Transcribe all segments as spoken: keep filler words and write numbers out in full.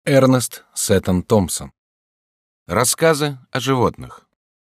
Эрнест Сеттон Томпсон. Рассказы о животных.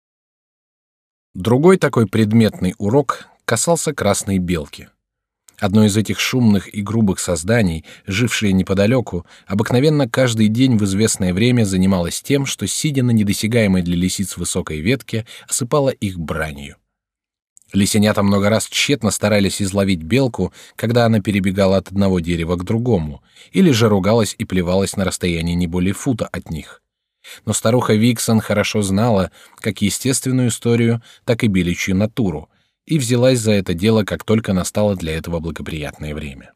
Другой такой предметный урок касался красной белки. Одно из этих шумных и грубых созданий, жившее неподалеку, обыкновенно каждый день в известное время занималось тем, что, сидя на недосягаемой для лисиц высокой ветке, осыпало их бранью. Лисенята много раз тщетно старались изловить белку, когда она перебегала от одного дерева к другому, или же ругалась и плевалась на расстоянии не более фута от них. Но старуха Виксон хорошо знала как естественную историю, так и беличью натуру, и взялась за это дело, как только настало для этого благоприятное время.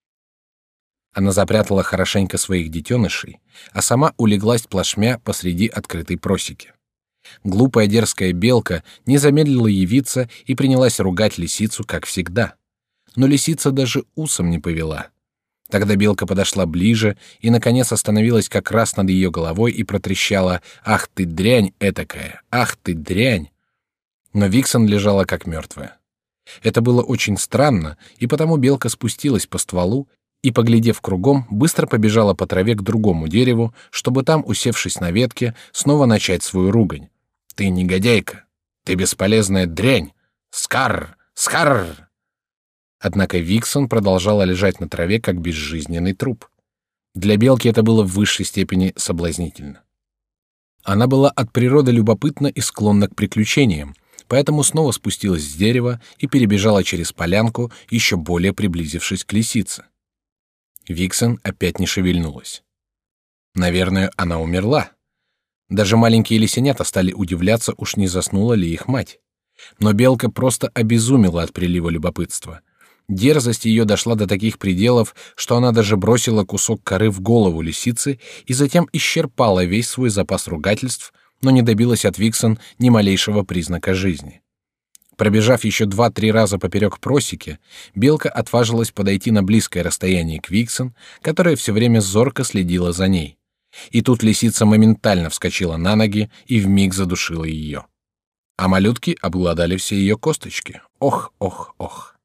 Она запрятала хорошенько своих детенышей, а сама улеглась плашмя посреди открытой просеки. Глупая дерзкая белка не замедлила явиться и принялась ругать лисицу, как всегда. Но лисица даже усом не повела. Тогда белка подошла ближе и, наконец, остановилась как раз над ее головой и протрещала: «Ах ты дрянь этакая! Ах ты дрянь!» Но Виксон лежала как мертвая. Это было очень странно, и потому белка спустилась по стволу и, поглядев кругом, быстро побежала по траве к другому дереву, чтобы там, усевшись на ветке, снова начать свою ругань. «Ты негодяйка! Ты бесполезная дрянь! Скарр! Скарр!» Однако Виксон продолжала лежать на траве, как безжизненный труп. Для белки это было в высшей степени соблазнительно. Она была от природы любопытна и склонна к приключениям, поэтому снова спустилась с дерева и перебежала через полянку, еще более приблизившись к лисице. Виксон опять не шевельнулась. Наверное, она умерла. Даже маленькие лисенята стали удивляться, уж не заснула ли их мать. Но белка просто обезумела от прилива любопытства. Дерзость ее дошла до таких пределов, что она даже бросила кусок коры в голову лисицы и затем исчерпала весь свой запас ругательств, но не добилась от Виксон ни малейшего признака жизни. Пробежав еще два-три раза поперек просеки, белка отважилась подойти на близкое расстояние к Виксон, которая все время зорко следила за ней. И тут лисица моментально вскочила на ноги и вмиг задушила ее. А малютки обглодали все ее косточки. Ох, ох, ох.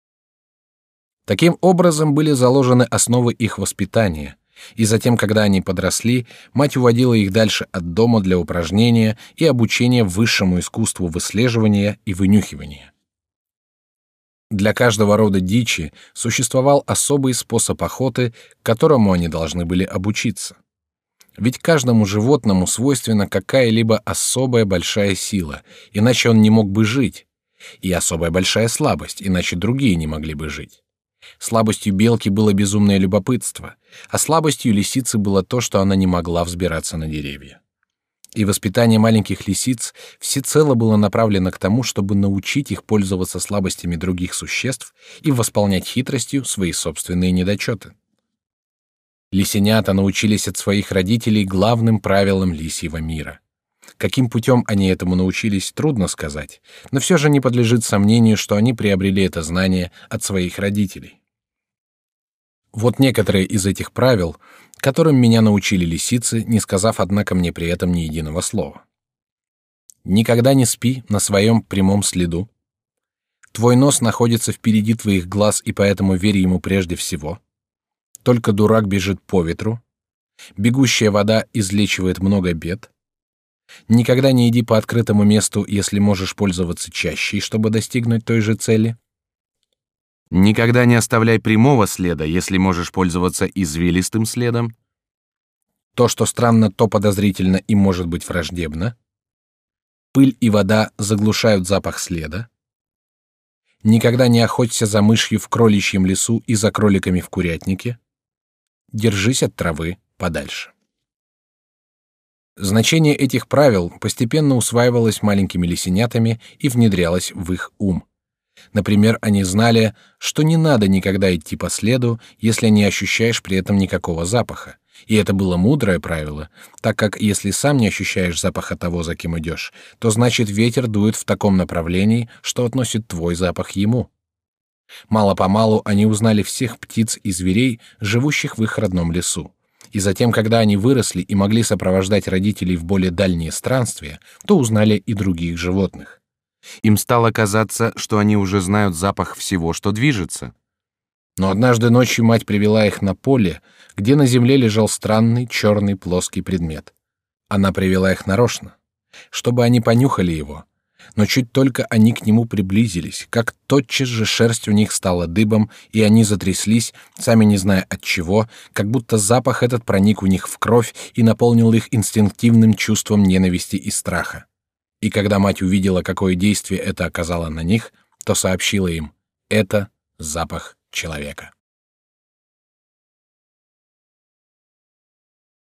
Таким образом были заложены основы их воспитания, и затем, когда они подросли, мать уводила их дальше от дома для упражнения и обучения высшему искусству выслеживания и вынюхивания. Для каждого рода дичи существовал особый способ охоты, к которому они должны были обучиться. Ведь каждому животному свойственна какая-либо особая большая сила, иначе он не мог бы жить, и особая большая слабость, иначе другие не могли бы жить. Слабостью белки было безумное любопытство, а слабостью лисицы было то, что она не могла взбираться на деревья. И воспитание маленьких лисиц всецело было направлено к тому, чтобы научить их пользоваться слабостями других существ и восполнять хитростью свои собственные недочеты. Лисенята научились от своих родителей главным правилам лисьего мира. Каким путем они этому научились, трудно сказать, но все же не подлежит сомнению, что они приобрели это знание от своих родителей. Вот некоторые из этих правил, которым меня научили лисицы, не сказав, однако, мне при этом ни единого слова. Никогда не спи на своем прямом следу. Твой нос находится впереди твоих глаз, и поэтому верь ему прежде всего. Только дурак бежит по ветру. Бегущая вода излечивает много бед. Никогда не иди по открытому месту, если можешь пользоваться чащей, чтобы достигнуть той же цели. Никогда не оставляй прямого следа, если можешь пользоваться извилистым следом. То, что странно, то подозрительно и может быть враждебно. Пыль и вода заглушают запах следа. Никогда не охоться за мышью в кроличьем лесу и за кроликами в курятнике. Держись от травы подальше. Значение этих правил постепенно усваивалось маленькими лисенятами и внедрялось в их ум. Например, они знали, что не надо никогда идти по следу, если не ощущаешь при этом никакого запаха. И это было мудрое правило, так как если сам не ощущаешь запаха того, за кем идешь, то значит ветер дует в таком направлении, что относит твой запах ему. Мало-помалу они узнали всех птиц и зверей, живущих в их родном лесу. И затем, когда они выросли и могли сопровождать родителей в более дальние странствия, то узнали и других животных. Им стало казаться, что они уже знают запах всего, что движется. Но однажды ночью мать привела их на поле, где на земле лежал странный черный плоский предмет. Она привела их нарочно, чтобы они понюхали его. Но чуть только они к нему приблизились, как тотчас же шерсть у них стала дыбом, и они затряслись, сами не зная от чего, как будто запах этот проник у них в кровь и наполнил их инстинктивным чувством ненависти и страха. И когда мать увидела, какое действие это оказало на них, то сообщила им: это запах человека.